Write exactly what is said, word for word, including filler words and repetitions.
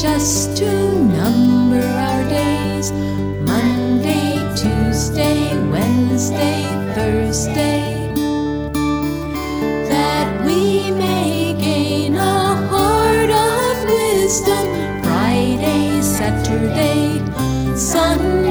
us to number our days: Monday, Tuesday, Wednesday, Thursday, that we may gain a heart of wisdom. Friday, Saturday, Sunday,